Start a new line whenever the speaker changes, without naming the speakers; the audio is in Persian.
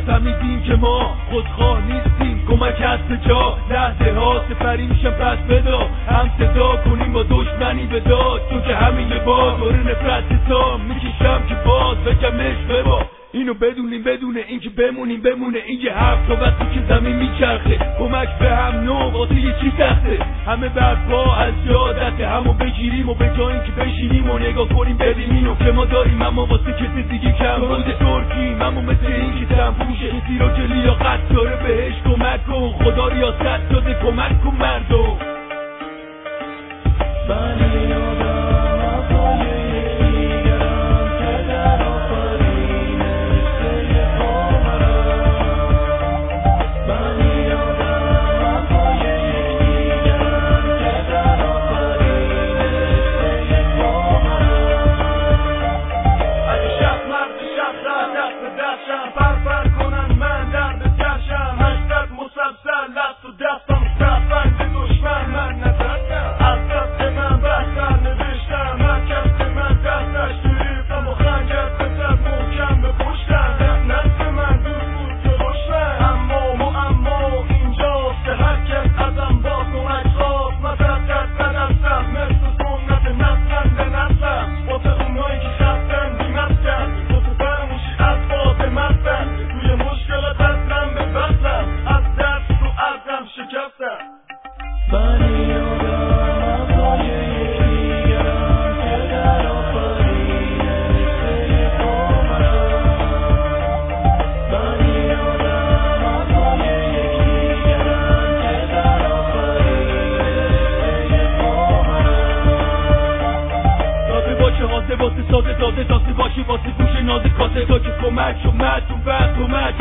فهمیدیم که ما خودخواه نیستیم، کمک هست به جا، لحظه ها سپری میشم پس بدا، هم صدا کنیم با دشمنی به داد، تو که همین یه بار دور نفرت تا میکشم که باز بگمش ببا، اینو بدونیم بدونه این که بمونه این یه حرف تا وقتی که زمین میچرخه، کمک به هم نو واسه یه چی سخته، همه برپا از جا دسته همو بگیریم و به جای این که بشینیم و نگاه کنیم ببینیم اینو که ما داریم اما واسه کسی دیگه کم روز ترکیم، اما مثل این که تنفوشه کسی رو که لیاقت داره بهش کمک کن، خدا ریاست داده کمک کن مردم. واسه ساده داده داسته باشی واسه گوش نازه کاسه تا که کمک شو مردم و کمک